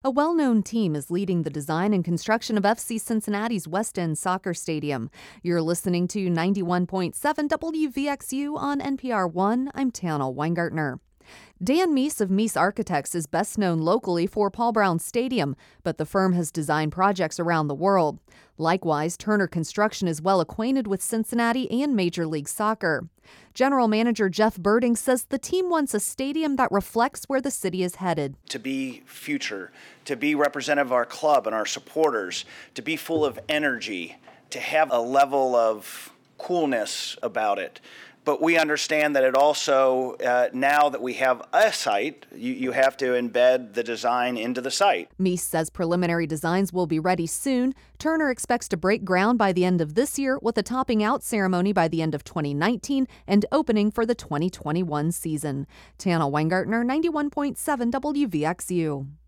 A well-known team is leading the design and construction of FC Cincinnati's West End Soccer Stadium. You're listening to 91.7 WVXU on NPR One. I'm Tana Weingartner. Dan Meese of Meese Architects is best known locally for Paul Brown Stadium, but the firm has designed projects around the world. Likewise, Turner Construction is well acquainted with Cincinnati and Major League Soccer. General Manager Jeff Birding says the team wants a stadium that reflects where the city is headed. To be future, to be representative of our club and our supporters, to be full of energy, to have a level of coolness about it. But we understand that it also, now that we have a site, you have to embed the design into the site. Meese says preliminary designs will be ready soon. Turner expects to break ground by the end of this year with a topping out ceremony by the end of 2019 and opening for the 2021 season. Tana Weingartner, 91.7 WVXU.